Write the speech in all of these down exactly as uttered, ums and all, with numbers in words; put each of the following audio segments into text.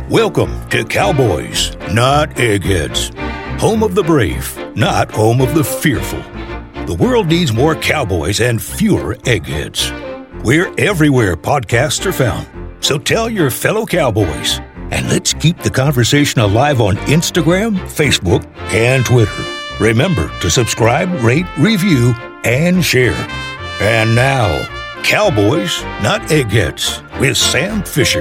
Welcome to Cowboys, Not Eggheads. Home of the brave, not home of the fearful. The world needs more cowboys and fewer eggheads. We're everywhere podcasts are found. So tell your fellow cowboys. And let's keep the conversation alive on Instagram, Facebook, and Twitter. Remember to subscribe, rate, review, and share. And now, Cowboys, Not Eggheads with Sam Fisher.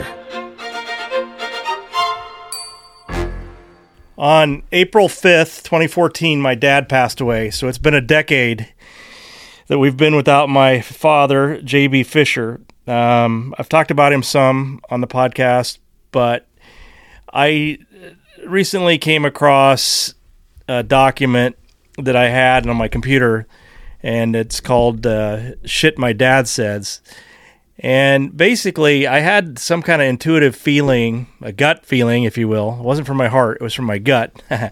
On April fifth, twenty fourteen, my dad passed away, so it's been a decade that we've been without my father, J B. Fisher. Um, I've talked about him some on the podcast, but I recently came across a document that I had on my computer, and it's called uh, Shit My Dad Says. And basically, I had some kind of intuitive feeling, a gut feeling, if you will. It wasn't from my heart, it was from my gut.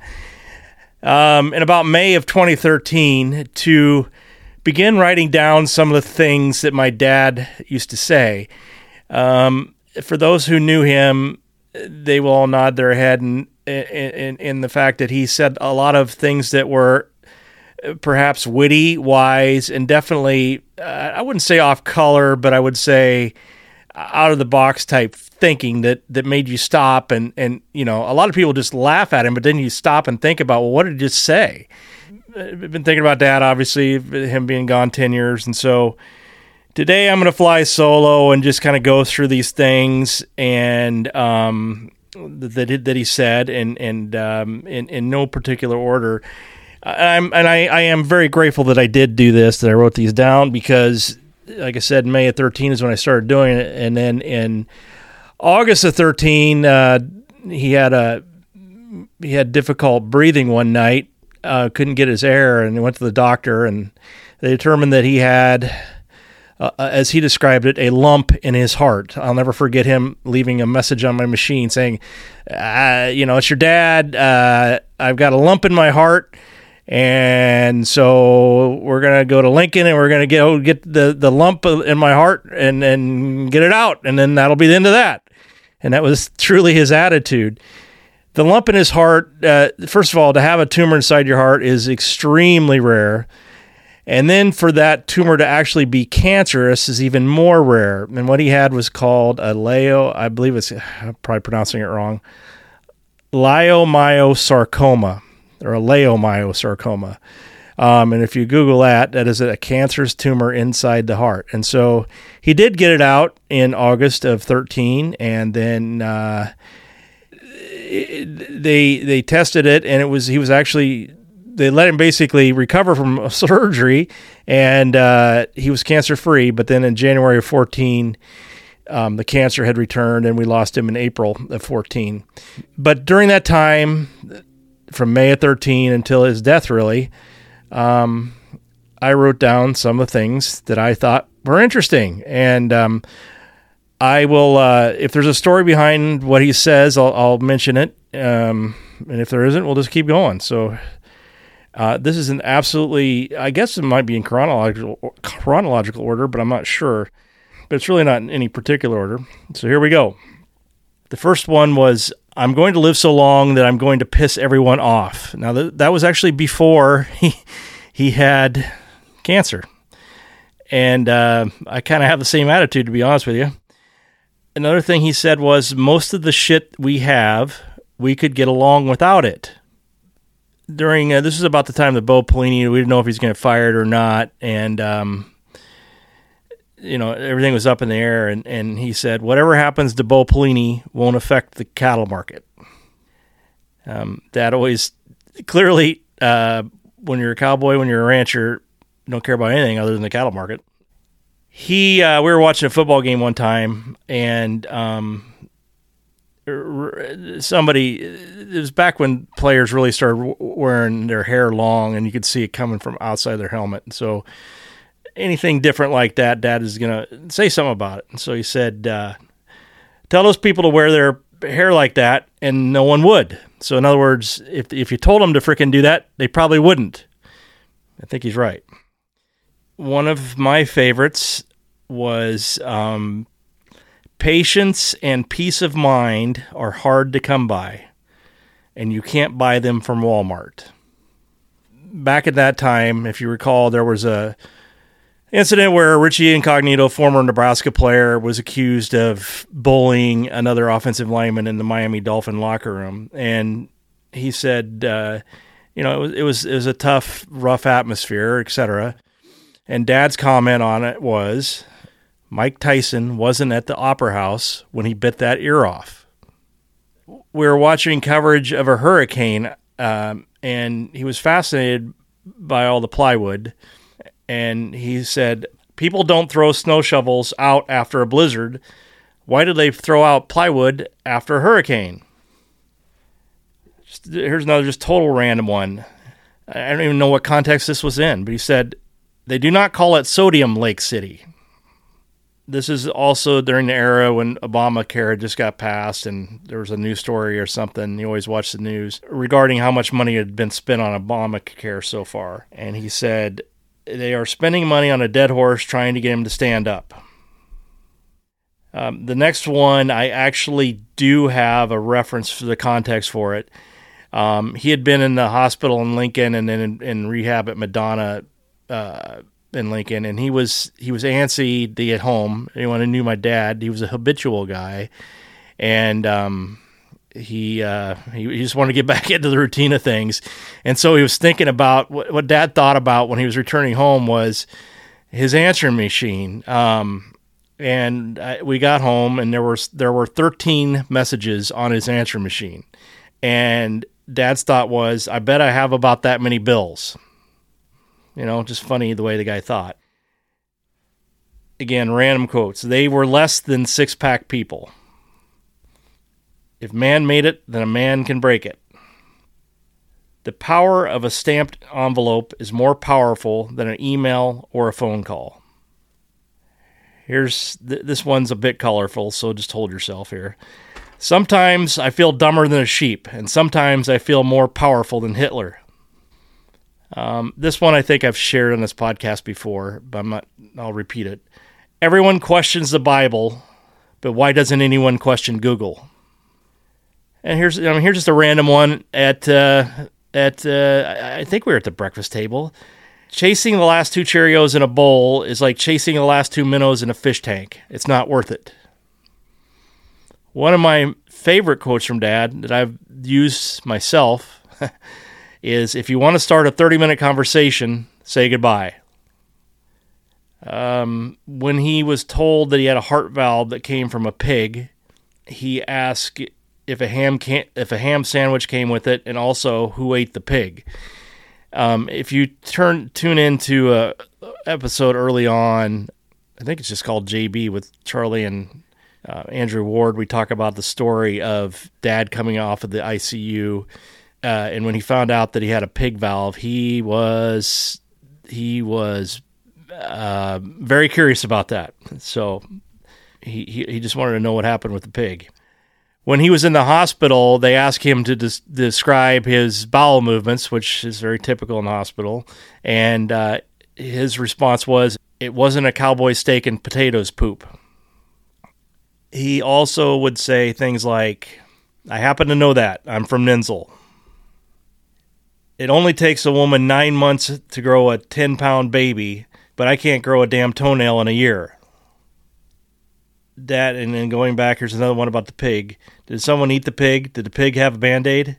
um, in about May of twenty thirteen, to begin writing down some of the things that my dad used to say. Um, for those who knew him, they will all nod their head in, in, in the fact that he said a lot of things that were perhaps witty, wise, and definitely, uh, I wouldn't say off color, but I would say out of the box type thinking that, that made you stop. And, and, you know, a lot of people just laugh at him, but then you stop and think about, well, what did he just say? I've been thinking about Dad, obviously, him being gone ten years. And so today I'm going to fly solo and just kind of go through these things and, um, that, that he said and, and, um, in, in no particular order. I'm, and I, I am very grateful that I did do this, that I wrote these down, because, like I said, May of thirteen is when I started doing it. And then in August of thirteen, uh, he had a he had difficult breathing one night, uh, couldn't get his air, and went to the doctor, and they determined that he had, uh, as he described it, a lump in his heart. I'll never forget him leaving a message on my machine saying, uh, you know, it's your dad. Uh, I've got a lump in my heart. And so we're going to go to Lincoln and we're going to get get the, the lump in my heart and, and get it out. And then that'll be the end of that. And that was truly his attitude. The lump in his heart, uh, first of all, to have a tumor inside your heart is extremely rare. And then for that tumor to actually be cancerous is even more rare. And what he had was called a leo, I believe it's, I'm probably pronouncing it wrong, leiomyosarcoma. Or a leiomyosarcoma. Um, and if you Google that, that is a cancerous tumor inside the heart. And so he did get it out in August of thirteen, and then uh, it, they they tested it, and it was he was actually, they let him basically recover from surgery, and uh, he was cancer-free. But then in January of fourteen, um, the cancer had returned, and we lost him in April of fourteen. But during that time, from May of thirteen until his death, really, um, I wrote down some of the things that I thought were interesting. And um, I will, uh, if there's a story behind what he says, I'll, I'll mention it. Um, and if there isn't, we'll just keep going. So uh, this is an absolutely, I guess it might be in chronological, chronological order, but I'm not sure. But it's really not in any particular order. So here we go. The first one was, I'm going to live so long that I'm going to piss everyone off. Now, th- that was actually before he he had cancer. And uh, I kind of have the same attitude, to be honest with you. Another thing he said was, most of the shit we have, we could get along without it. During, uh, this is about the time that Bo Pelini, we didn't know if he's going to get fired or not. And, um, you know, everything was up in the air, and, and he said, whatever happens to Bo Pelini won't affect the cattle market. Um, that always, clearly, uh, when you're a cowboy, when you're a rancher, you don't care about anything other than the cattle market. He, uh, we were watching a football game one time, and um, somebody, it was back when players really started wearing their hair long, and you could see it coming from outside their helmet. So anything different like that, Dad is going to say something about it. And so he said, uh, tell those people to wear their hair like that, and no one would. So in other words, if if you told them to frickin' do that, they probably wouldn't. I think he's right. One of my favorites was um, Patience and peace of mind are hard to come by, and you can't buy them from Walmart. Back at that time, if you recall, there was a incident where Richie Incognito, former Nebraska player, was accused of bullying another offensive lineman in the Miami Dolphin locker room, and he said, uh, you know, it was, it was it was a tough, rough atmosphere, et cetera. And Dad's comment on it was, Mike Tyson wasn't at the Opera House when he bit that ear off. We were watching coverage of a hurricane, um, and he was fascinated by all the plywood. And he said, people don't throw snow shovels out after a blizzard. Why do they throw out plywood after a hurricane? Just, here's another just total random one. I don't even know what context this was in, but he said, they do not call it Sodium Lake City. This is also during the era when Obamacare just got passed, and there was a news story or something. You always watch the news regarding how much money had been spent on Obamacare so far. And he said, they are spending money on a dead horse trying to get him to stand up. Um, the next one, I actually do have a reference for the context for it. Um, he had been in the hospital in Lincoln and then in, in rehab at Madonna uh, in Lincoln, and he was he was antsy to get home. Anyone who knew my dad, he was a habitual guy, and um, he, uh, he he just wanted to get back into the routine of things. And so he was thinking about what, what Dad thought about when he was returning home was his answering machine. Um, and I, we got home, and there were there were thirteen messages on his answering machine, and Dad's thought was, I bet I have about that many bills. You know, just funny the way the guy thought. Again, random quotes. They were less than six-pack people. If man made it, then a man can break it. The power of a stamped envelope is more powerful than an email or a phone call. Here's th- this one's a bit colorful, so just hold yourself here. Sometimes I feel dumber than a sheep, and sometimes I feel more powerful than Hitler. Um, this one I think I've shared on this podcast before, but I'm not, I'll repeat it. Everyone questions the Bible, but why doesn't anyone question Google? And here's I mean, here's just a random one at uh, at uh, I think we were at the breakfast table. Chasing the last two Cheerios in a bowl is like chasing the last two minnows in a fish tank. It's not worth it. One of my favorite quotes from Dad that I've used myself is, if you want to start a thirty-minute conversation, say goodbye. Um, when he was told that he had a heart valve that came from a pig, he asked if a ham can- if a ham sandwich came with it, and also who ate the pig. Um, if you turn tune into a episode early on, I think it's just called J B with Charlie and uh, Andrew Ward, we talk about the story of Dad coming off of the I C U. Uh, and when he found out that he had a pig valve, he was he was uh, very curious about that. So he, he he just wanted to know what happened with the pig. When he was in the hospital, they asked him to des- describe his bowel movements, which is very typical in the hospital. And uh, his response was, it wasn't a cowboy steak and potatoes poop. He also would say things like, I happen to know that. I'm from Ninzel. It only takes a woman nine months to grow a ten-pound baby, but I can't grow a damn toenail in a year. That, and then going back, here's another one about the pig. Did someone eat the pig? Did the pig have a Band-Aid?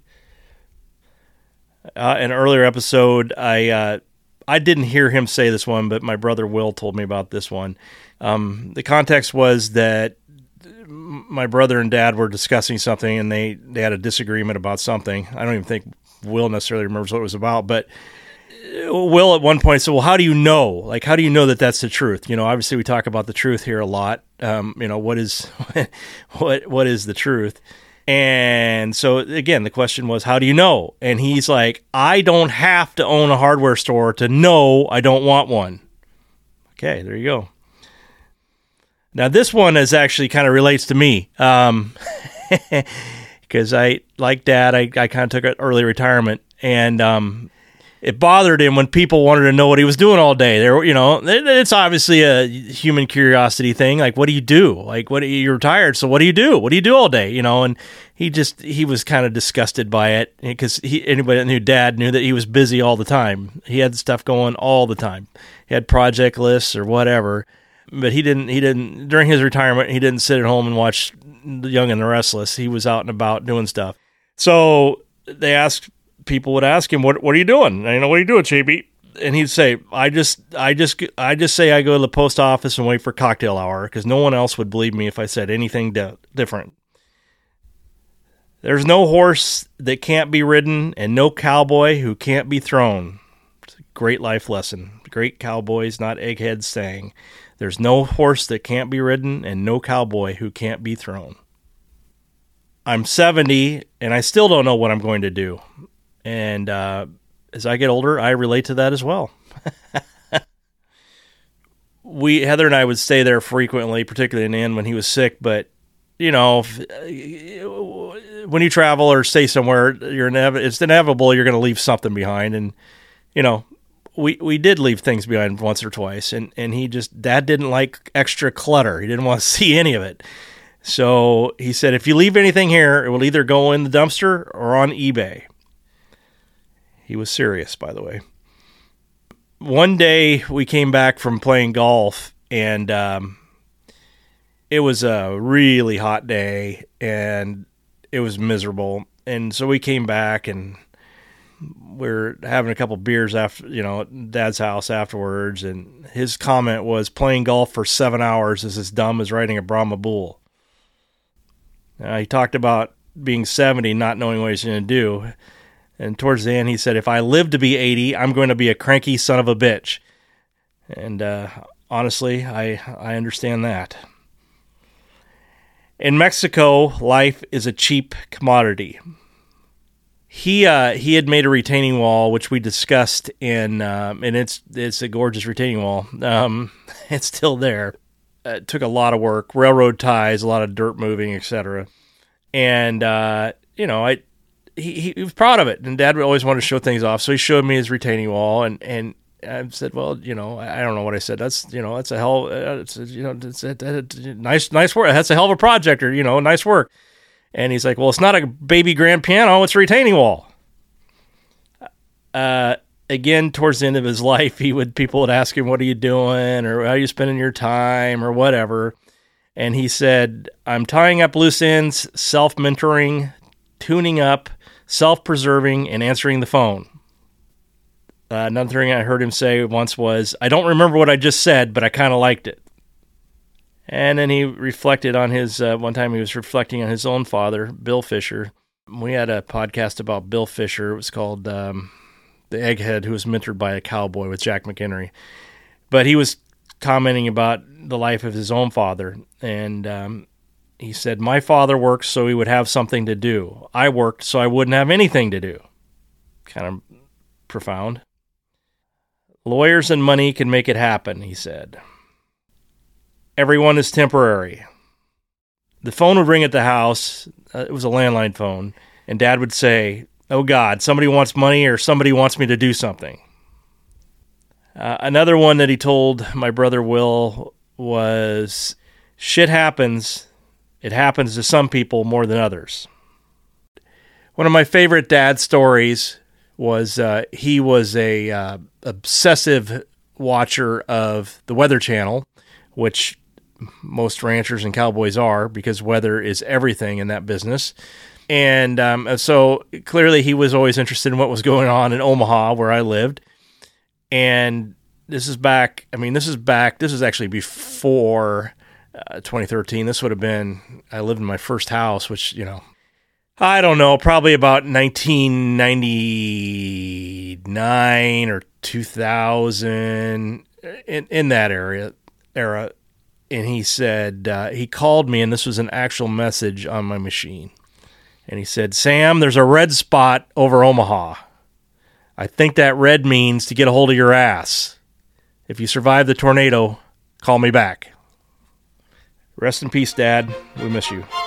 Uh, in an earlier episode, I uh, I didn't hear him say this one, but my brother Will told me about this one. Um, the context was that my brother and Dad were discussing something, and they, they had a disagreement about something. I don't even think Will necessarily remembers what it was about, but Will at one point said, well, how do you know? Like, how do you know that that's the truth? You know, obviously we talk about the truth here a lot. Um, you know, what is, what, what is the truth? And so again, the question was, how do you know? And he's like, I don't have to own a hardware store to know I don't want one. Okay, there you go. Now this one is actually kind of relates to me. Um, because I, like Dad, I, I kind of took an early retirement, and um, it bothered him when people wanted to know what he was doing all day. There, you know, it's obviously a human curiosity thing. Like, what do you do? Like, what you're retired, so what do you do? What do you do all day? You know, and he just he was kind of disgusted by it because he anybody that knew Dad knew that he was busy all the time. He had stuff going all the time. He had project lists or whatever, but he didn't. He didn't during his retirement. He didn't sit at home and watch The Young and the Restless. He was out and about doing stuff. So they asked. People would ask him, "What what are you doing?" And, you know, what are you doing, J B? And he'd say, "I just I just I just say I go to the post office and wait for cocktail hour because no one else would believe me if I said anything di- different." There's no horse that can't be ridden and no cowboy who can't be thrown. It's a great life lesson. Great cowboys, not eggheads, saying, "There's no horse that can't be ridden and no cowboy who can't be thrown." I'm seventy and I still don't know what I'm going to do. And uh, as I get older, I relate to that as well. we Heather and I would stay there frequently, particularly in the end when he was sick. But, you know, if, when you travel or stay somewhere, you're inev- it's inevitable you're going to leave something behind. And, you know, we, we did leave things behind once or twice. And, and he just, Dad didn't like extra clutter. He didn't want to see any of it. So he said, if you leave anything here, it will either go in the dumpster or on eBay. He was serious, by the way. One day we came back from playing golf, and um, it was a really hot day, and it was miserable. And so we came back, and we we're having a couple beers after, you know, at Dad's house afterwards. And his comment was, "Playing golf for seven hours is as dumb as riding a Brahma bull." Uh, he talked about being seventy, not knowing what he's going to do. And towards the end, he said, "If I live to be eighty, I'm going to be a cranky son of a bitch." And uh, honestly, I I understand that. In Mexico, life is a cheap commodity. He uh, he had made a retaining wall, which we discussed in, um, and it's it's a gorgeous retaining wall. Um, it's still there. Uh, it took a lot of work, railroad ties, a lot of dirt moving, et cetera. And uh, you know, I. He, he was proud of it, and Dad always wanted to show things off. So he showed me his retaining wall, and, and I said, "Well, you know, I don't know what I said. That's you know, that's a hell, uh, it's a, you know, it's a, a, a nice, nice work. That's a hell of a project, or you know, nice work." And he's like, "Well, it's not a baby grand piano; it's a retaining wall." Uh, again, towards the end of his life, he would people would ask him, "What are you doing?" or "How are you spending your time?" or whatever, and he said, "I'm tying up loose ends, self-mentoring, tuning up, self-preserving, and answering the phone." Uh, another thing I heard him say once was, "I don't remember what I just said, but I kind of liked it." And then he reflected on his, uh, one time he was reflecting on his own father, Bill Fisher. We had a podcast about Bill Fisher. It was called um, The Egghead Who Was Mentored by a Cowboy with Jack McHenry. But he was commenting about the life of his own father, and um, he said, "My father worked so he would have something to do. I worked so I wouldn't have anything to do." Kind of profound. "Lawyers and money can make it happen," he said. "Everyone is temporary." The phone would ring at the house. Uh, it was a landline phone. And Dad would say, "Oh, God, somebody wants money or somebody wants me to do something." Uh, another one that he told my brother Will was, "Shit happens. It happens to some people more than others." One of my favorite dad stories was uh, he was a uh, obsessive watcher of the Weather Channel, which most ranchers and cowboys are, because weather is everything in that business. And um, so clearly he was always interested in what was going on in Omaha, where I lived. And this is back, I mean, this is back, this is actually before uh, twenty thirteen. This would have been, I lived in my first house, which, you know, I don't know, probably about nineteen ninety-nine or two thousand, in, in that area, era. And he said, uh, he called me, and this was an actual message on my machine. And he said, "Sam, there's a red spot over Omaha. I think that red means to get a hold of your ass. If you survive the tornado, call me back." Rest in peace, Dad. We miss you.